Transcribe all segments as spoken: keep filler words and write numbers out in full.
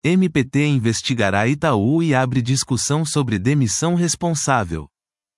M P T investigará Itaú e abre discussão sobre demissão responsável.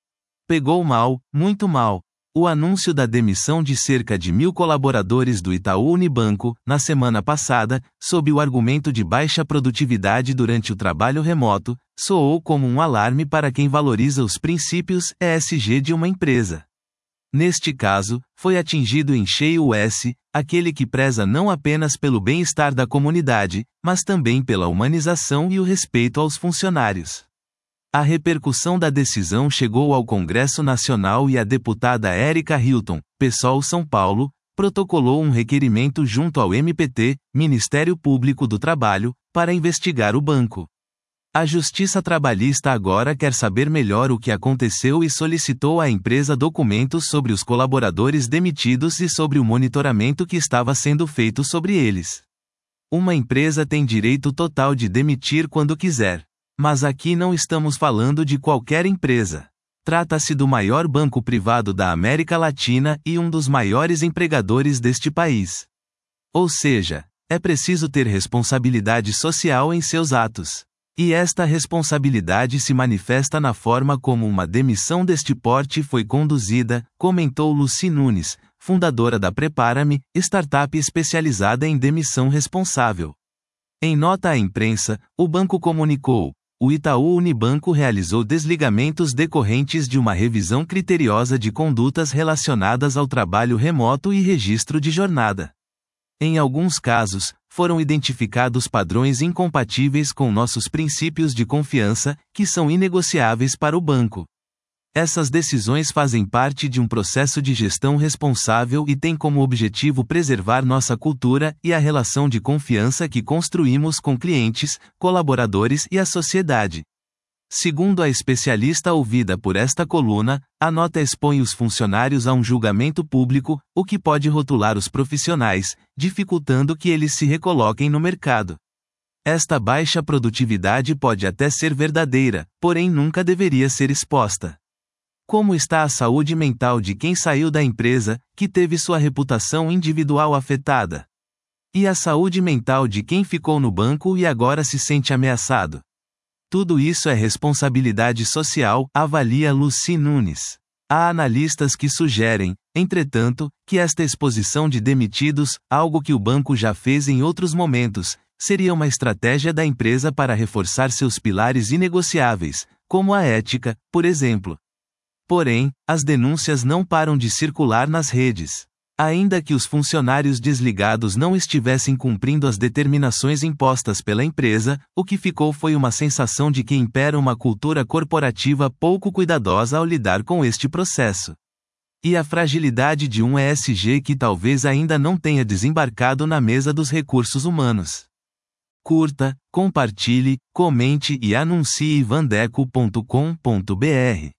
Pegou mal, muito mal. O anúncio da demissão de cerca de mil colaboradores do Itaú Unibanco, na semana passada, sob o argumento de baixa produtividade durante o trabalho remoto, soou como um alarme para quem valoriza os princípios E S G de uma empresa. Neste caso, foi atingido em cheio o S, aquele que preza não apenas pelo bem-estar da comunidade, mas também pela humanização e o respeito aos funcionários. A repercussão da decisão chegou ao Congresso Nacional e a deputada Érica Hilton, PSOL São Paulo, protocolou um requerimento junto ao M P T, Ministério Público do Trabalho, para investigar o banco. A Justiça Trabalhista agora quer saber melhor o que aconteceu e solicitou à empresa documentos sobre os colaboradores demitidos e sobre o monitoramento que estava sendo feito sobre eles. Uma empresa tem direito total de demitir quando quiser. Mas aqui não estamos falando de qualquer empresa. Trata-se do maior banco privado da América Latina e um dos maiores empregadores deste país. Ou seja, é preciso ter responsabilidade social em seus atos. E esta responsabilidade se manifesta na forma como uma demissão deste porte foi conduzida, comentou Lucy Nunes, fundadora da Prepara-me, startup especializada em demissão responsável. Em nota à imprensa, o banco comunicou: o Itaú Unibanco realizou desligamentos decorrentes de uma revisão criteriosa de condutas relacionadas ao trabalho remoto e registro de jornada. Em alguns casos, foram identificados padrões incompatíveis com nossos princípios de confiança, que são inegociáveis para o banco. Essas decisões fazem parte de um processo de gestão responsável e têm como objetivo preservar nossa cultura e a relação de confiança que construímos com clientes, colaboradores e a sociedade. Segundo a especialista ouvida por esta coluna, a nota expõe os funcionários a um julgamento público, o que pode rotular os profissionais, dificultando que eles se recoloquem no mercado. Esta baixa produtividade pode até ser verdadeira, porém nunca deveria ser exposta. Como está a saúde mental de quem saiu da empresa, que teve sua reputação individual afetada? E a saúde mental de quem ficou no banco e agora se sente ameaçado? Tudo isso é responsabilidade social, avalia Lucy Nunes. Há analistas que sugerem, entretanto, que esta exposição de demitidos, algo que o banco já fez em outros momentos, seria uma estratégia da empresa para reforçar seus pilares inegociáveis, como a ética, por exemplo. Porém, as denúncias não param de circular nas redes. Ainda que os funcionários desligados não estivessem cumprindo as determinações impostas pela empresa, o que ficou foi uma sensação de que impera uma cultura corporativa pouco cuidadosa ao lidar com este processo. E a fragilidade de um E S G que talvez ainda não tenha desembarcado na mesa dos recursos humanos. Curta, compartilhe, comente e anuncie vandeco ponto com ponto br.